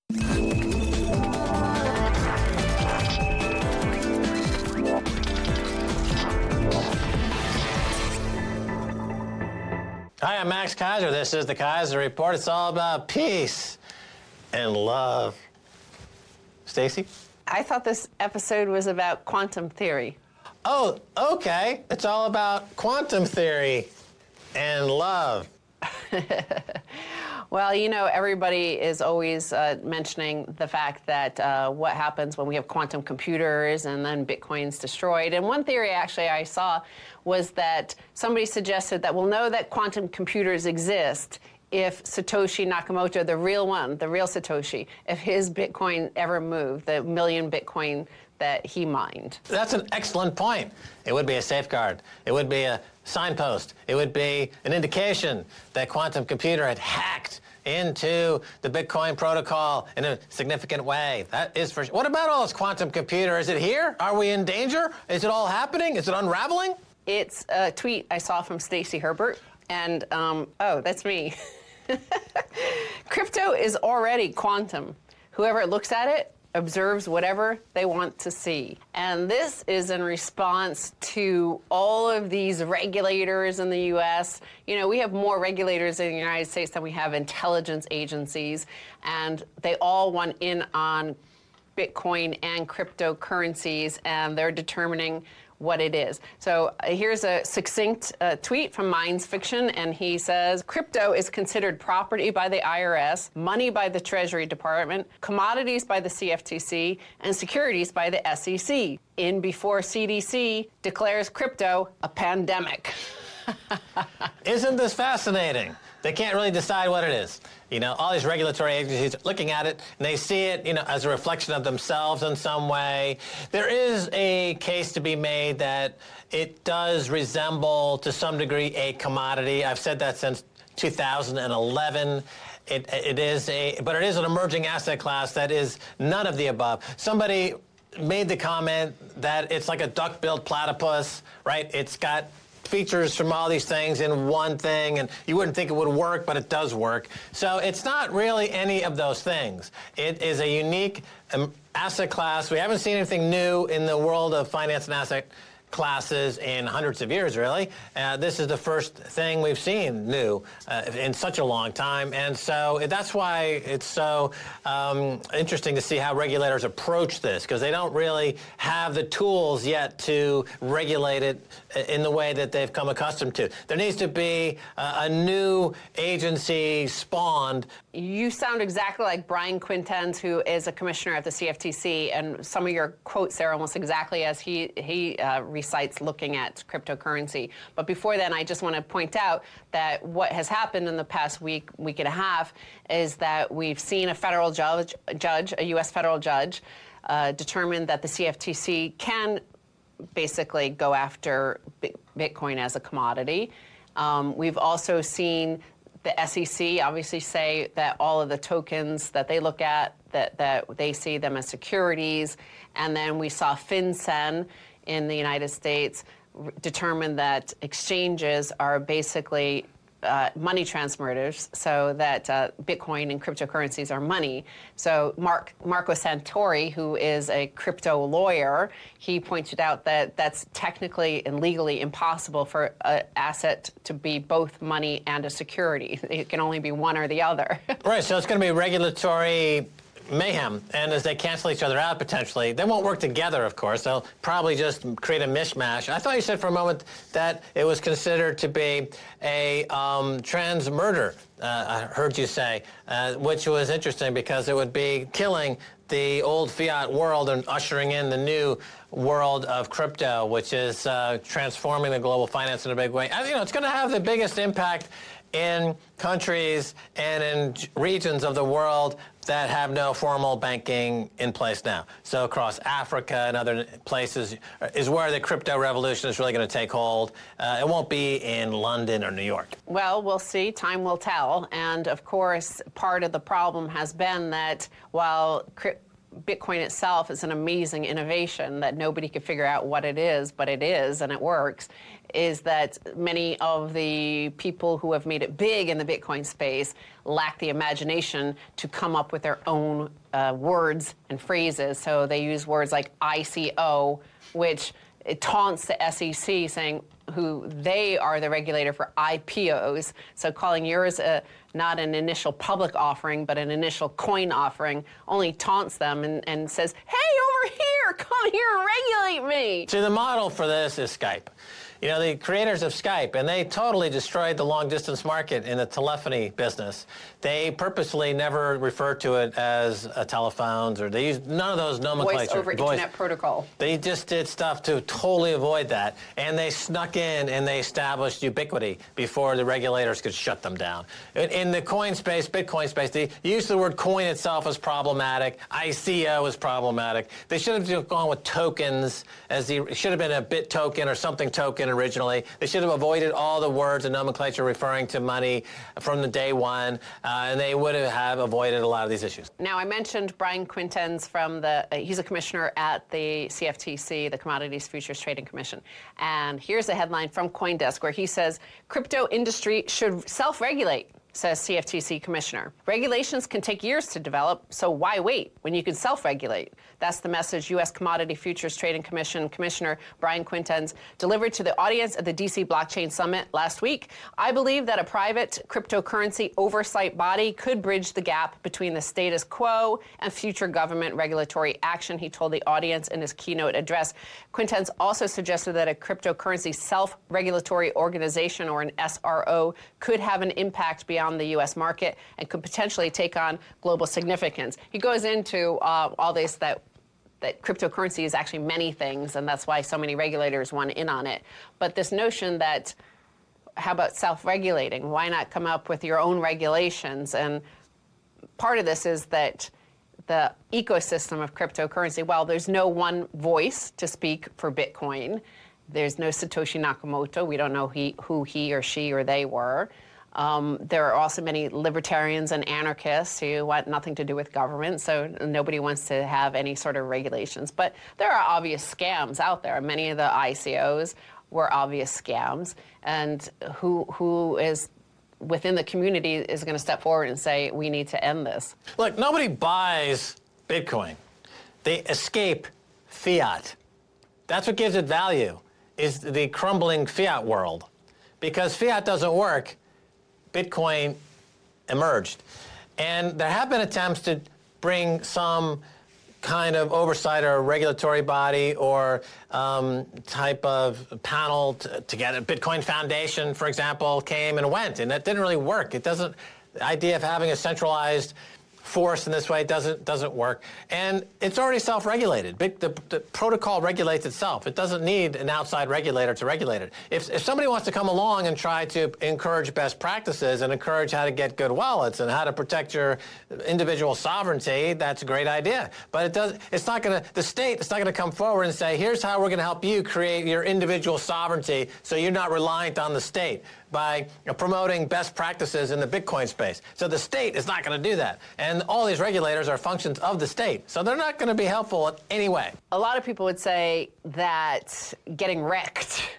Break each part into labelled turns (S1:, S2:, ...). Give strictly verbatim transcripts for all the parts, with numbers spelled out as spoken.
S1: Hi, I'm Max Keiser. This is the Keiser Report. It's all about peace and love. Stacy?
S2: I thought this episode was about quantum theory.
S1: Oh, okay. It's all about quantum theory and love.
S2: Well, you know, everybody is always uh, mentioning the fact that uh, what happens when we have quantum computers and then Bitcoin's destroyed. And one theory actually I saw was that somebody suggested that we'll know that quantum computers exist if Satoshi Nakamoto, the real one, the real Satoshi, if his Bitcoin ever moved, the million Bitcoin that he mined.
S1: That's an excellent point. It would be a safeguard. It would be a signpost. It would be an indication that quantum computer had hacked into the Bitcoin protocol in a significant way. That is for sure. What about all this quantum computer? Is it here? Are we in danger? Is it all happening? Is it unraveling?
S2: It's a tweet I saw from Stacy Herbert, and um, oh, that's me. Crypto is already quantum. Whoever looks at it observes whatever they want to see. And this is in response to all of these regulators in the U S. You know, we have more regulators in the United States than we have intelligence agencies, and they all want in on Bitcoin and cryptocurrencies, and they're determining what it is. So uh, here's a succinct uh, tweet from Minds Fiction, and he says, crypto is considered property by the I R S, money by the Treasury Department, commodities by the C F T C, and securities by the S E C. In before C D C declares crypto a pandemic.
S1: Isn't this fascinating? They can't really decide what it is. You know, all these regulatory agencies are looking at it, and they see it, you know, as a reflection of themselves in some way. There is a case to be made that it does resemble, to some degree, a commodity. I've said that since two thousand eleven. It, it is a, but it is an emerging asset class that is none of the above. Somebody made the comment that it's like a duck-billed platypus, right? It's got features from all these things in one thing, and you wouldn't think it would work, but it does work. So it's not really any of those things. It is a unique um, asset class. We haven't seen anything new in the world of finance and asset classes in hundreds of years, really. Uh, this is the first thing we've seen new uh, in such a long time, and so that's why it's so um, interesting to see how regulators approach this, because they don't really have the tools yet to regulate it in the way that they've come accustomed to. There needs to be uh, a new agency spawned.
S2: You sound exactly like Brian Quintenz, who is a commissioner at the C F T C, and some of your quotes there almost exactly as he, he uh, recites looking at cryptocurrency. But before then, I just want to point out that what has happened in the past week, week and a half, is that we've seen a federal judge, judge a U S federal judge, uh, determine that the C F T C can basically go after Bitcoin as a commodity. Um, we've also seen the S E C obviously say that all of the tokens that they look at, that, that they see them as securities. And then we saw FinCEN in the United States determine that exchanges are basically uh, money transmitters, so that uh, Bitcoin and cryptocurrencies are money. So Mark, Marco Santori, who is a crypto lawyer, he pointed out that that's technically and legally impossible for an asset to be both money and a security. It can only be one or the other.
S1: Right, so it's going to be regulatory mayhem, and as they cancel each other out potentially, they won't work together, of course. They'll probably just create a mishmash. I thought you said for a moment that it was considered to be a um, trans murder, uh, I heard you say, uh, which was interesting because it would be killing the old fiat world and ushering in the new world of crypto, which is uh, transforming the global finance in a big way. You know, it's going to have the biggest impact in countries and in regions of the world that have no formal banking in place now. So across Africa and other places is where the crypto revolution is really going to take hold. Uh, it won't be in London or New York.
S2: Well, we'll see. Time will tell. And of course, part of the problem has been that while crypto Bitcoin itself is an amazing innovation that nobody could figure out what it is, but it is, and it works, is that many of the people who have made it big in the Bitcoin space lack the imagination to come up with their own uh, words and phrases. So they use words like I C O, which it taunts the S E C, saying who they are the regulator for I P Os. So calling yours a, not an initial public offering, but an initial coin offering, only taunts them and, and says, hey, over here, come here and regulate me.
S1: See, the model for this is Skype. You know, the creators of Skype, and they totally destroyed the long-distance market in the telephony business. They purposely never referred to it as a telephones, or they used none of those nomenclature.
S2: Voice over Internet Protocol.
S1: They just did stuff to totally avoid that, and they snuck in and they established ubiquity before the regulators could shut them down. In, in the coin space, Bitcoin space, the use of the word coin itself is problematic. I C O is problematic. They should have gone with tokens, as the it should have been a bit token or something token originally. They should have avoided all the words and nomenclature referring to money from the day one, uh, and they would have avoided a lot of these issues.
S2: Now, I mentioned Brian Quintenz from the, uh, he's a commissioner at the C F T C, the Commodities Futures Trading Commission. And here's a headline from CoinDesk where he says, crypto industry should self-regulate, says C F T C commissioner. Regulations can take years to develop, so why wait when you can self-regulate? That's the message U S Commodity Futures Trading Commission Commissioner Brian Quintenz delivered to the audience at the D C Blockchain Summit last week. I believe that a private cryptocurrency oversight body could bridge the gap between the status quo and future government regulatory action, he told the audience in his keynote address. Quintenz also suggested that a cryptocurrency self-regulatory organization, or an S R O, could have an impact beyond the U S market and could potentially take on global significance. He goes into uh, all this that that cryptocurrency is actually many things, and that's why so many regulators want in on it. But this notion that, how about self-regulating? Why not come up with your own regulations? And part of this is that the ecosystem of cryptocurrency, well, there's no one voice to speak for Bitcoin. There's no Satoshi Nakamoto. We don't know he, who he or she or they were. Um, there are also many libertarians and anarchists who want nothing to do with government, so nobody wants to have any sort of regulations. But there are obvious scams out there. Many of the I C Os were obvious scams. And who who is within the community is going to step forward and say, we need to end this?
S1: Look, nobody buys Bitcoin. They escape fiat. That's what gives it value, is the crumbling fiat world. Because fiat doesn't work, Bitcoin emerged. And there have been attempts to bring some kind of oversight or regulatory body or um, type of panel to, to get it. Bitcoin Foundation, for example, came and went, and that didn't really work. It doesn't, the idea of having a centralized force in this way doesn't doesn't work. And it's already self-regulated. Big, the, the protocol regulates itself. It doesn't need an outside regulator to regulate it. If, if somebody wants to come along and try to encourage best practices and encourage how to get good wallets and how to protect your individual sovereignty, that's a great idea. But it does, it's not going to, the state is not going to come forward and say, here's how we're going to help you create your individual sovereignty so you're not reliant on the state by you know, promoting best practices in the Bitcoin space. So the state is not going to do that. And all these regulators are functions of the state. So they're not going to be helpful in any way.
S2: A lot of people would say that getting wrecked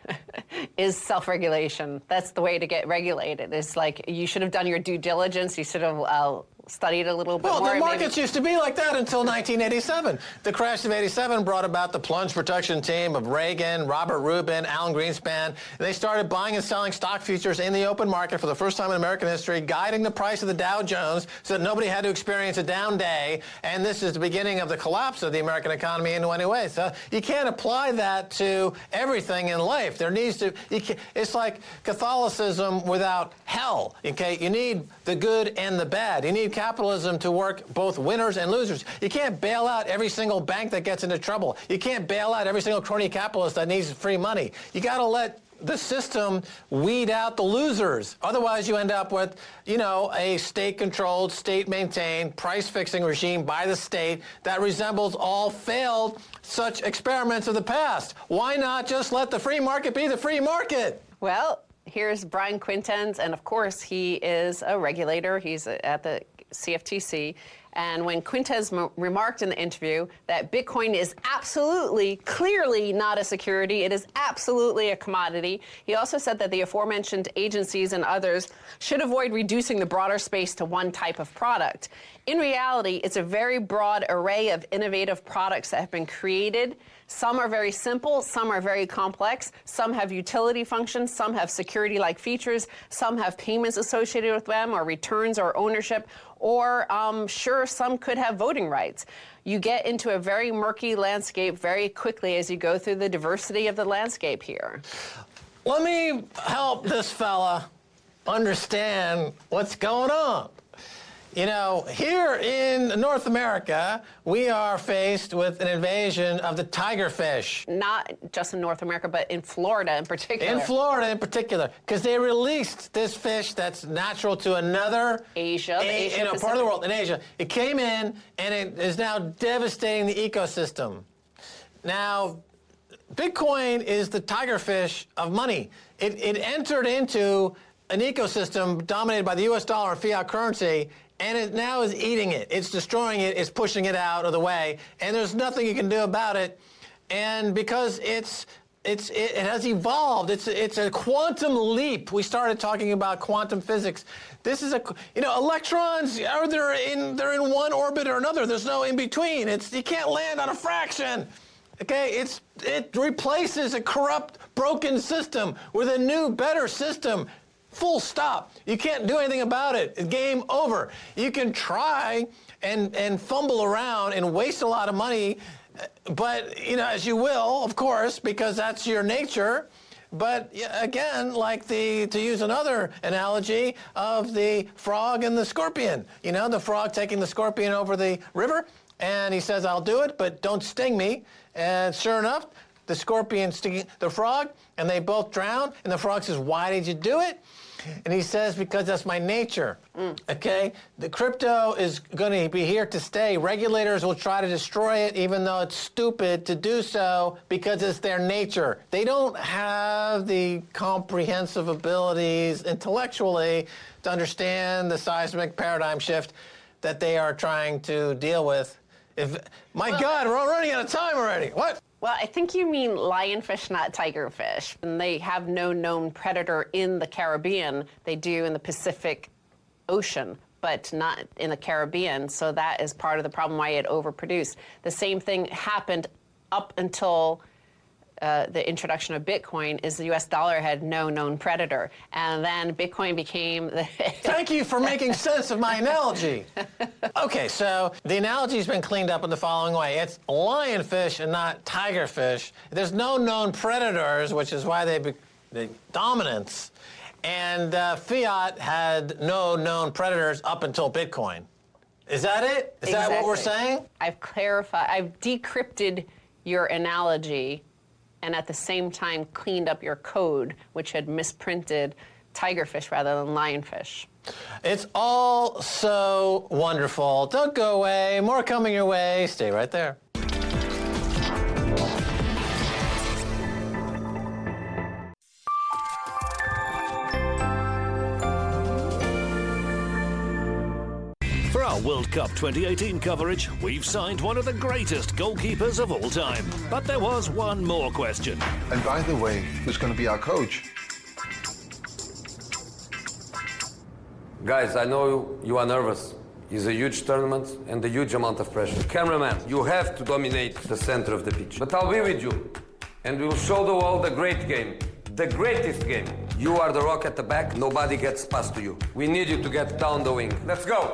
S2: is self-regulation. That's the way to get regulated. It's like you should have done your due diligence. You should have uh, studied a little bit
S1: well,
S2: more.
S1: Well, the markets
S2: maybe.
S1: used to be like that until nineteen eighty-seven. The crash of eighty-seven brought about the plunge protection team of Reagan, Robert Rubin, Alan Greenspan. And they started buying and selling stock futures in the open market for the first time in American history, guiding the price of the Dow Jones so that nobody had to experience a down day. And this is the beginning of the collapse of the American economy in many ways. So you can't apply that to everything in life. There needs to, you can, it's like Catholicism without hell. Okay, you need the good and the bad. You need capitalism to work both winners and losers. You can't bail out every single bank that gets into trouble. You can't bail out every single crony capitalist that needs free money. You got to let the system weed out the losers. Otherwise, you end up with, you know, a state-controlled, state-maintained, price-fixing regime by the state that resembles all failed such experiments of the past. Why not just let the free market be the free market?
S2: Well, here's Brian Quintenz, and of course, he is a regulator. He's at the C F T C, And when Quintes m- remarked in the interview that Bitcoin is absolutely, clearly not a security, it is absolutely a commodity, he also said that the aforementioned agencies and others should avoid reducing the broader space to one type of product. In reality, it's a very broad array of innovative products that have been created. Some are very simple, some are very complex, some have utility functions, some have security-like features, some have payments associated with them, or returns or ownership, or um, sure, some could have voting rights. You get into a very murky landscape very quickly as you go through the diversity of the landscape here.
S1: Let me help this fella understand what's going on. You know, here in North America, we are faced with an invasion of the tigerfish.
S2: Not just in North America, but in Florida in particular.
S1: In Florida in particular, because they released this fish that's natural to another
S2: Asia,
S1: a,
S2: Asia
S1: you know, part of the world, in Asia. It came in, and it is now devastating the ecosystem. Now, Bitcoin is the tigerfish of money. It, it entered into an ecosystem dominated by the U S dollar and fiat currency, and it now is eating it. It's destroying it. It's pushing it out of the way, and there's nothing you can do about it. And because it's it's it, it has evolved, it's it's a quantum leap. We started talking about quantum physics. This is a you know electrons are they're in they're in one orbit or another. There's no in between. It's you can't land on a fraction. Okay, it's it replaces a corrupt, broken system with a new, better system. Full stop. You can't do anything about it. Game over. You can try and, and fumble around and waste a lot of money, but, you know, as you will, of course, because that's your nature. But, again, like the, to use another analogy of the frog and the scorpion. You know, the frog taking the scorpion over the river, and he says, I'll do it, but don't sting me. And sure enough, the scorpion stinging the frog, and they both drown. And the frog says, why did you do it? And he says, because that's my nature. Mm. Okay? The crypto is going to be here to stay. Regulators will try to destroy it, even though it's stupid to do so, because it's their nature. They don't have the comprehensive abilities intellectually to understand the seismic paradigm shift that they are trying to deal with. If my well, God, we're all running out of time already. What?
S2: Well, I think you mean lionfish, not tigerfish. And they have no known predator in the Caribbean. They do in the Pacific Ocean, but not in the Caribbean. So that is part of the problem why it overproduced. The same thing happened up until uh, the introduction of Bitcoin, is the U S dollar had no known predator. And then Bitcoin became the...
S1: Thank you for making sense of my analogy. Okay, so the analogy's been cleaned up in the following way. It's lionfish and not tigerfish. There's no known predators, which is why they be the dominance. And uh, fiat had no known predators up until Bitcoin. Is that it? Is exactly. that what we're saying?
S2: I've clarified, I've decrypted your analogy, and at the same time cleaned up your code, which had misprinted tigerfish rather than lionfish.
S1: It's all so wonderful. Don't go away. More coming your way. Stay right there.
S3: For our World Cup twenty eighteen coverage, we've signed one of the greatest goalkeepers of all time. But there was one more question.
S4: And by the way, who's going to be our coach?
S5: Guys, I know you are nervous. It's a huge tournament and a huge amount of pressure. Cameraman, you have to dominate the center of the pitch. But I'll be with you, and we'll show the world a great game. The greatest game. You are the rock at the back, nobody gets past to you. We need you to get down the wing. Let's go!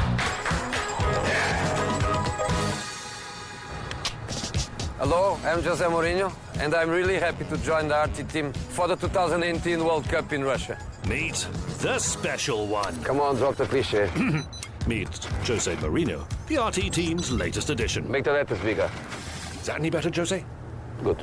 S5: Hello, I'm Jose Mourinho, and I'm really happy to join the R T team for the two thousand eighteen World Cup in Russia.
S3: Meet the special one.
S5: Come on, drop the cliche.
S3: Meet Jose Mourinho, the R T team's latest addition.
S5: Make the letters bigger.
S3: Is that any better, Jose?
S5: Good.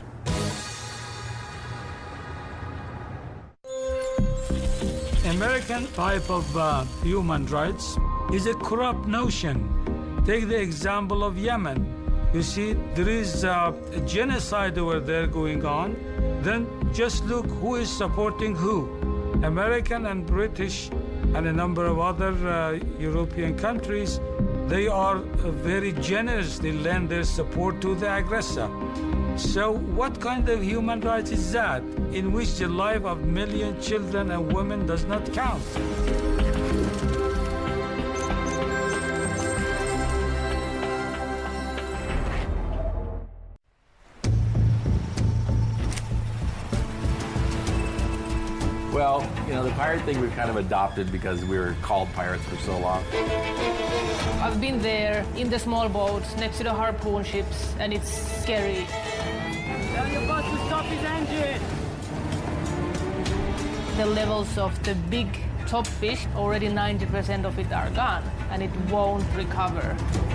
S6: American type of uh, human rights is a corrupt notion. Take the example of Yemen. You see, there is uh, a genocide over there going on. Then just look who is supporting who. American and British and a number of other uh, European countries, they are uh, very generous. They lend their support to the aggressor. So what kind of human rights is that, in which the life of million children and women does not count?
S7: Well, you know, the pirate thing we've kind of adopted because we were called pirates for so long.
S8: I've been there in the small boats next to the harpoon ships, and it's scary.
S9: Tell your boss to stop his engine!
S8: The levels of the big top fish, already ninety percent of it are gone, and it won't recover.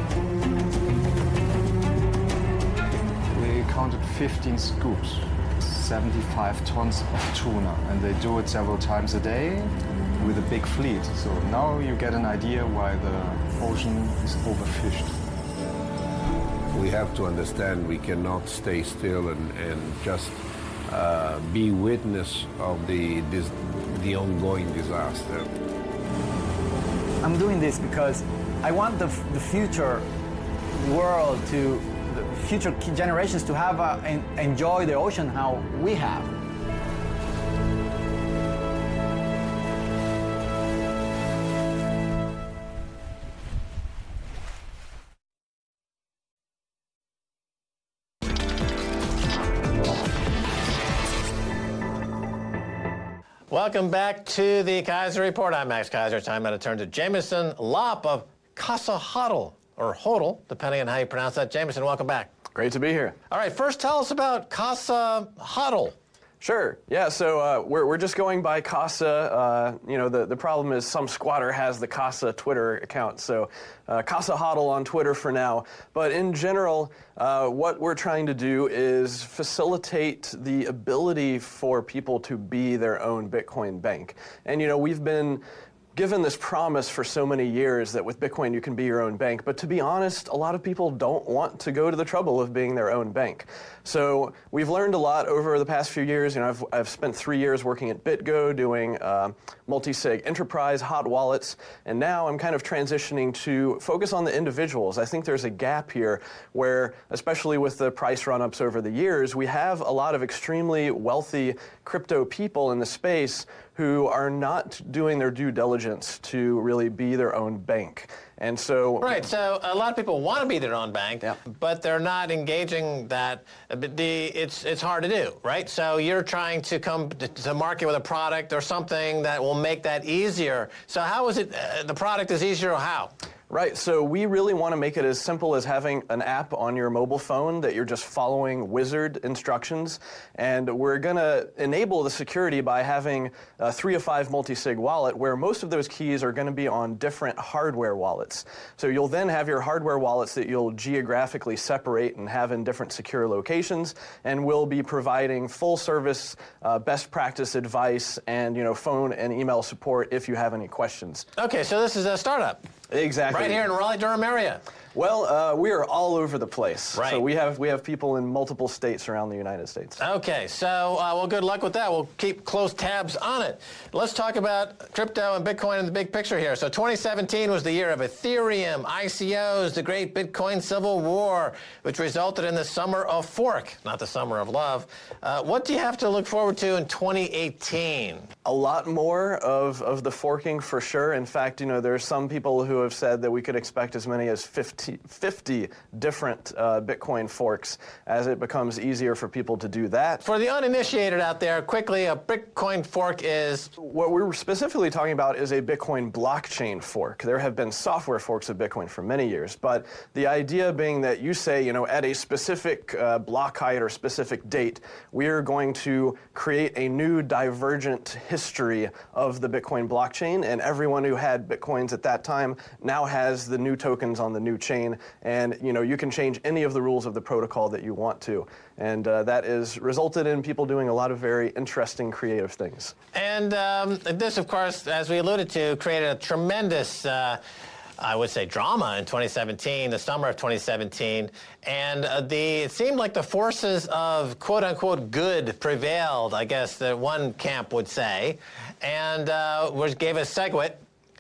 S10: We counted fifteen scoops, seventy-five tons of tuna, and they do it several times a day with a big fleet. So now you get an idea why the ocean is overfished.
S11: We have to understand we cannot stay still and, and just uh, be witness of the, this, the ongoing disaster.
S12: I'm doing this because I want the, the future world to, the future generations to have a, en, enjoy the ocean how we have.
S1: Welcome back to the Kaiser Report. I'm Max Kaiser. Time now to turn to Jameson Lopp of Casa Hodl, or Hodl, depending on how you pronounce that. Jameson, welcome back.
S13: Great to be here.
S1: All right, first tell us about Casa Hodl.
S13: Sure. Yeah, so uh, we're, we're just going by Casa. Uh, you know, the, the problem is some squatter has the Casa Twitter account, so uh, Casa Hodl on Twitter for now. But in general, uh, what we're trying to do is facilitate the ability for people to be their own Bitcoin bank. And, you know, we've been given this promise for so many years that with Bitcoin you can be your own bank, but to be honest, a lot of people don't want to go to the trouble of being their own bank. So we've learned a lot over the past few years. You know, I've, I've spent three years working at BitGo doing uh, multi-sig enterprise hot wallets, and now I'm kind of transitioning to focus on the individuals. I think there's a gap here where, especially with the price run-ups over the years, we have a lot of extremely wealthy crypto people in the space who are not doing their due diligence to really be their own bank. And so...
S1: Right, so a lot of people want to be their own bank, yeah. but they're not engaging that. The, it's, it's hard to do, right? So you're trying to come to, to market with a product or something that will make that easier. So how is it, uh, the product is easier or how?
S13: Right, so we really want to make it as simple as having an app on your mobile phone that you're just following wizard instructions, and we're going to enable the security by having a three of five multi-sig wallet where most of those keys are going to be on different hardware wallets. So you'll then have your hardware wallets that you'll geographically separate and have in different secure locations, and we'll be providing full service uh, best practice advice and, you know, phone and email support if you have any questions.
S1: Okay, so this is a startup.
S13: Exactly.
S1: Right here in Raleigh-Durham area.
S13: Well, uh, we are all over the place.
S1: Right.
S13: So we have we have people in multiple states around the United States.
S1: Okay, so uh, well, good luck with that. We'll keep close tabs on it. Let's talk about crypto and Bitcoin in the big picture here. So twenty seventeen was the year of Ethereum, I C Os, the great Bitcoin civil war, which resulted in the summer of fork, not the summer of love. Uh, what do you have to look forward to in twenty eighteen?
S13: A lot more of, of the forking for sure. In fact, you know, there's some people who have said that we could expect as many as fifty, fifty different uh, Bitcoin forks as it becomes easier for people to do that.
S1: For the uninitiated out there, quickly, a Bitcoin fork is?
S13: What we're specifically talking about is a Bitcoin blockchain fork. There have been software forks of Bitcoin for many years, but the idea being that you say, you know, at a specific uh, block height or specific date, we are going to create a new divergent history of the Bitcoin blockchain, and everyone who had Bitcoins at that time now has the new tokens on the new chain, and you know you can change any of the rules of the protocol that you want to, and uh, that has resulted in people doing a lot of very interesting creative things.
S1: And um, this, of course, as we alluded to, created a tremendous uh, I would say drama in twenty seventeen, the summer of twenty seventeen, and uh, the it seemed like the forces of quote-unquote good prevailed, I guess that one camp would say, and uh, which gave us SegWit.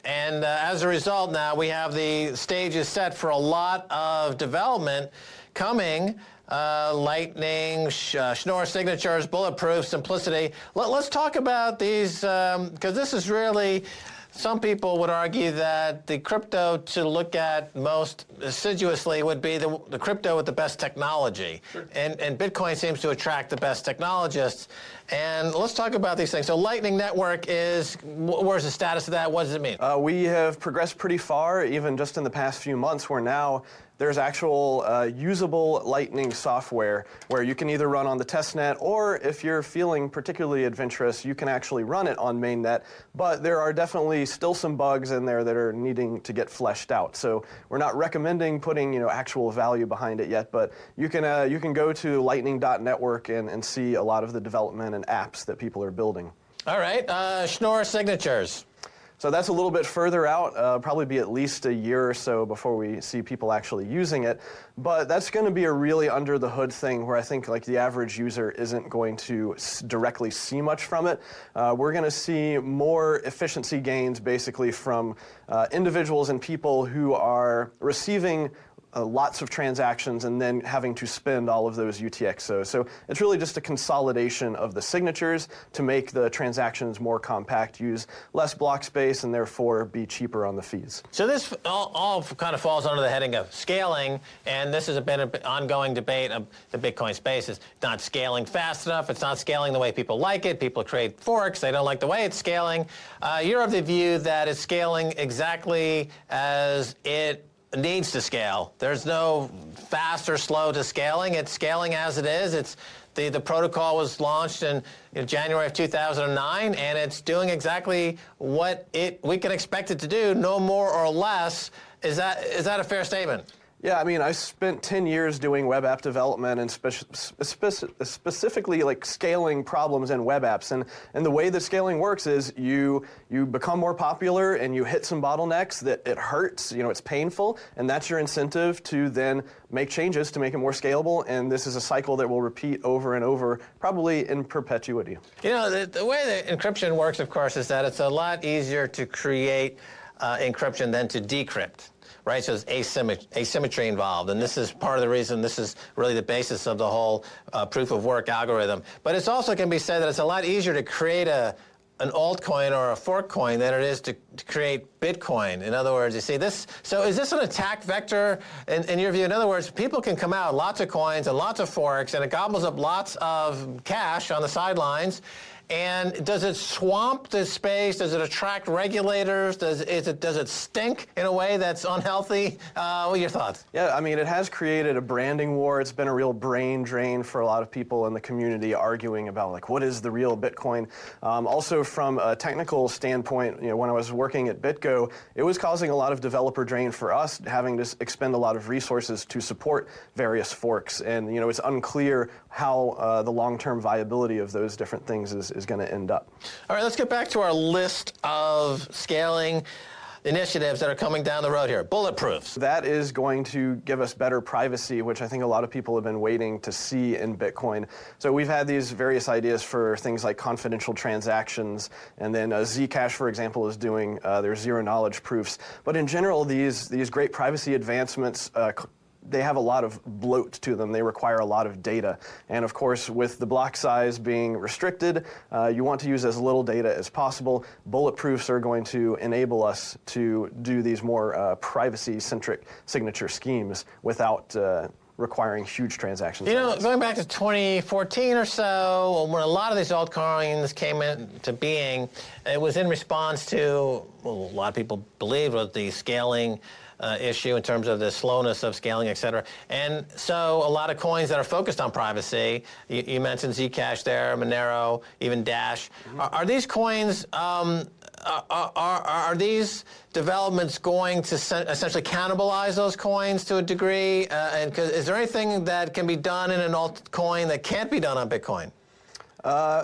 S1: And uh, as a result, now we have the stages set for a lot of development coming. Uh, Lightning, sh- uh, Schnorr signatures, bulletproof, simplicity. Let, let's talk about these, because um, this is really, some people would argue that the crypto to look at most assiduously would be the, the crypto with the best technology. Sure. And, and Bitcoin seems to attract the best technologists. And let's talk about these things. So Lightning Network is, where's the status of that? What does it mean?
S13: Uh, we have progressed pretty far, even just in the past few months, where now there's actual uh, usable Lightning software where you can either run on the testnet, or if you're feeling particularly adventurous, you can actually run it on mainnet. But there are definitely still some bugs in there that are needing to get fleshed out. So we're not recommending putting, you know, actual value behind it yet, but you can uh, you can go to lightning dot network and, and see a lot of the development and apps that people are building.
S1: All right, uh, Schnorr signatures.
S13: So that's a little bit further out, uh, probably be at least a year or so before we see people actually using it. But that's going to be a really under the hood thing where I think like the average user isn't going to s- directly see much from it. Uh, we're going to see more efficiency gains basically from uh, individuals and people who are receiving Uh, lots of transactions and then having to spend all of those U T X Os. So it's really just a consolidation of the signatures to make the transactions more compact, use less block space, and therefore be cheaper on the fees.
S1: So this all, all kind of falls under the heading of scaling, and this has been an ongoing debate of the Bitcoin space. It's not scaling fast enough. It's not scaling the way people like it. People create forks. They don't like the way it's scaling. Uh, you're of the view that it's scaling exactly as it needs to scale. There's no fast or slow to scaling. It's scaling as it is. It's the, the protocol was launched in you know, January of two thousand nine, and it's doing exactly what it we can expect it to do, no more or less. Is that is that a fair statement?
S13: Yeah, I mean, I spent ten years doing web app development and spe- spe- specifically like scaling problems in web apps. And, and the way that scaling works is you you become more popular and you hit some bottlenecks that it hurts, you know, it's painful, and that's your incentive to then make changes to make it more scalable. And this is a cycle that will repeat over and over, probably in perpetuity.
S1: You know, the, the way that encryption works, of course, is that it's a lot easier to create uh, encryption than to decrypt. Right, so there's asymmetry, asymmetry involved, and this is part of the reason this is really the basis of the whole uh, proof of work algorithm. But it's also can be said that it's a lot easier to create a an altcoin or a fork coin than it is to, to create Bitcoin. In other words, you see this. So is this an attack vector in, in your view? In other words, people can come out lots of coins and lots of forks, and it gobbles up lots of cash on the sidelines. And does it swamp the space? Does it attract regulators? Does is it does it stink in a way that's unhealthy? Uh, what are your thoughts?
S13: Yeah, I mean, it has created a branding war. It's been a real brain drain for a lot of people in the community arguing about like what is the real Bitcoin. Um, also, from a technical standpoint, you know, when I was working at BitGo, it was causing a lot of developer drain for us, having to expend a lot of resources to support various forks. And you know, it's unclear how uh, the long-term viability of those different things is. is going to end up.
S1: All right, let's get back to our list of scaling initiatives that are coming down the road here. Bulletproofs.
S13: That is going to give us better privacy, which I think a lot of people have been waiting to see in Bitcoin. So we've had these various ideas for things like confidential transactions, and then uh, Zcash, for example, is doing uh, their zero knowledge proofs. But in general, these these great privacy advancements uh, they have a lot of bloat to them. They require a lot of data. And of course, with the block size being restricted, uh, you want to use as little data as possible. Bulletproofs are going to enable us to do these more uh, privacy-centric signature schemes without uh, requiring huge transactions.
S1: You know, going back to twenty fourteen or so, when a lot of these altcoins came into being, it was in response to, well, a lot of people believed was the scaling Uh, issue in terms of the slowness of scaling, et cetera. And so a lot of coins that are focused on privacy, you, you mentioned Zcash there, Monero, even Dash. Mm-hmm. Are, are these coins, um, are, are, are these developments going to se- essentially cannibalize those coins to a degree? Uh, and is there anything that can be done in an altcoin that can't be done on Bitcoin?
S13: Uh,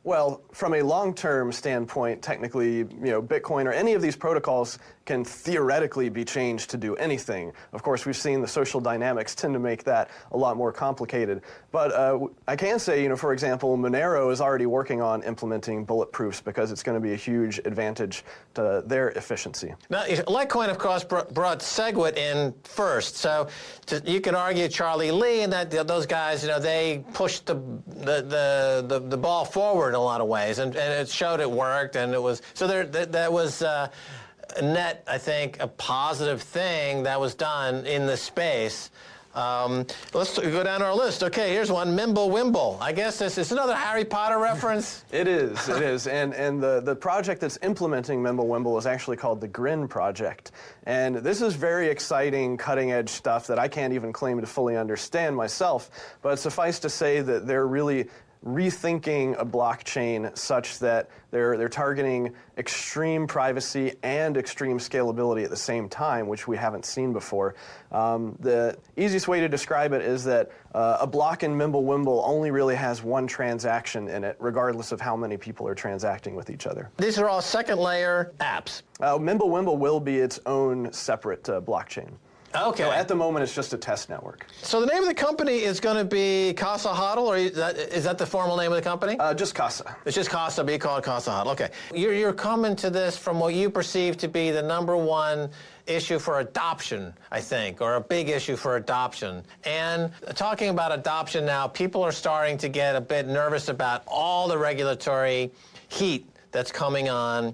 S13: Well, from a long-term standpoint, technically, you know, Bitcoin or any of these protocols can theoretically be changed to do anything. Of course, we've seen the social dynamics tend to make that a lot more complicated. But uh, I can say, you know, for example, Monero is already working on implementing bulletproofs because it's going to be a huge advantage to their efficiency.
S1: Now, Litecoin, of course, brought SegWit in first. So to, you can argue Charlie Lee and that those guys, you know, they pushed the the the, the, the ball forward in a lot of ways, and, and it showed it worked, and it was so there that, that was. Uh, net, I think, a positive thing that was done in the space. Um, let's go down our list. Okay, here's one, Mimblewimble. I guess this is another Harry Potter reference.
S13: It is, it is. And, and the, the project that's implementing Mimblewimble is actually called the Grin Project. And this is very exciting, cutting-edge stuff that I can't even claim to fully understand myself. But suffice to say that they're really rethinking a blockchain such that they're they're targeting extreme privacy and extreme scalability at the same time, which we haven't seen before. Um, the easiest way to describe it is that uh, a block in Mimblewimble only really has one transaction in it, regardless of how many people are transacting with each other.
S1: These are all second-layer apps.
S13: Uh, Mimblewimble will be its own separate uh, blockchain.
S1: Okay.
S13: So at the moment, it's just a test network.
S1: So the name of the company is going to be Casa Hodl, or is that, is that the formal name of the company?
S13: Uh, just Casa.
S1: It's just Casa, but you call it Casa Hodl. Okay. You're, you're coming to this from what you perceive to be the number one issue for adoption, I think, or a big issue for adoption. And talking about adoption now, people are starting to get a bit nervous about all the regulatory heat that's coming on.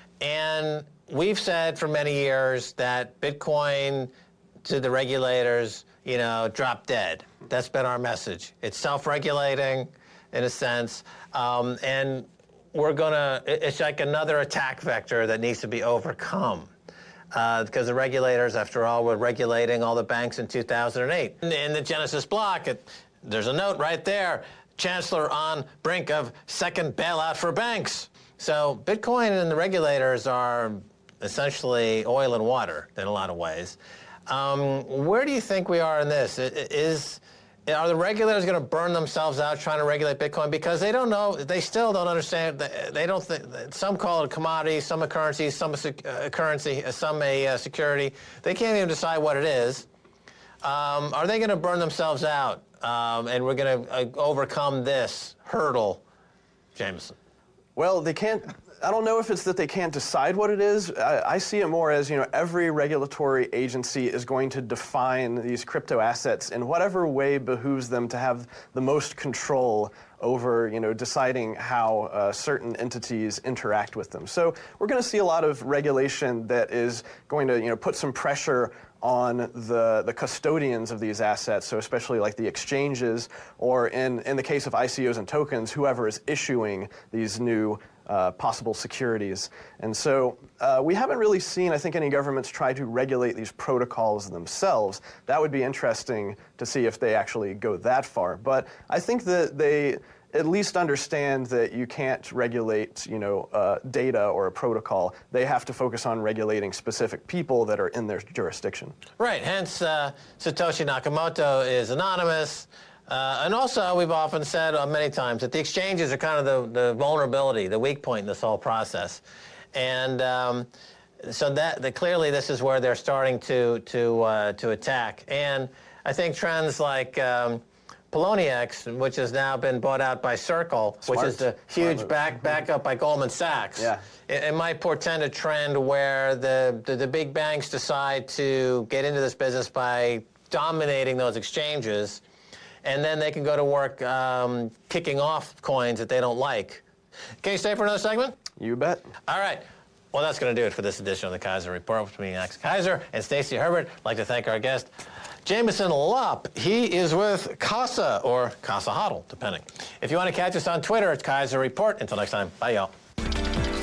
S1: And we've said for many years that Bitcoin to the regulators, you know, drop dead. That's been our message. It's self-regulating, in a sense, um, and we're gonna, it's like another attack vector that needs to be overcome. Uh, because the regulators, after all, were regulating all the banks in two thousand eight. In, in the Genesis block, it, there's a note right there, Chancellor on brink of second bailout for banks. So Bitcoin and the regulators are essentially oil and water in a lot of ways. Um, where do you think we are in this? Is, are the regulators going to burn themselves out trying to regulate Bitcoin? Because they don't know, they still don't understand, they don't think, some call it a commodity, some a currency, some a, a currency, some a uh, security. They can't even decide what it is. Um, are they going to burn themselves out? Um, and we're going to uh, overcome this hurdle, Jameson?
S13: Well, they can't. I don't know if it's that they can't decide what it is. I, I see it more as, you know, every regulatory agency is going to define these crypto assets in whatever way behooves them to have the most control over, you know, deciding how uh, certain entities interact with them. So we're going to see a lot of regulation that is going to, you know, put some pressure on the, the custodians of these assets, so especially like the exchanges, or in, in the case of I C Os and tokens, whoever is issuing these new Uh, possible securities. And so uh, we haven't really seen, I think, any governments try to regulate these protocols themselves. That would be interesting to see if they actually go that far. But I think that they at least understand that you can't regulate, you know, uh, data or a protocol. They have to focus on regulating specific people that are in their jurisdiction.
S1: Right, hence uh, Satoshi Nakamoto is anonymous. Uh, and also, we've often said uh, many times that the exchanges are kind of the, the vulnerability, the weak point in this whole process. And um, so that, that clearly this is where they're starting to, to, uh, to attack. And I think trends like um, Poloniex, which has now been bought out by Circle,
S13: Smart.
S1: which is the huge back backup by Goldman Sachs.
S13: Yeah.
S1: It, it might portend a trend where the, the, the big banks decide to get into this business by dominating those exchanges, and then they can go to work um, kicking off coins that they don't like. Can you stay for another segment?
S13: You bet.
S1: All right. Well, that's going to do it for this edition of the Kaiser Report with me, Max Kaiser, and Stacey Herbert. I'd like to thank our guest, Jameson Lopp. He is with Casa, or Casa Hodl, depending. If you want to catch us on Twitter, it's Kaiser Report. Until next time, bye, y'all.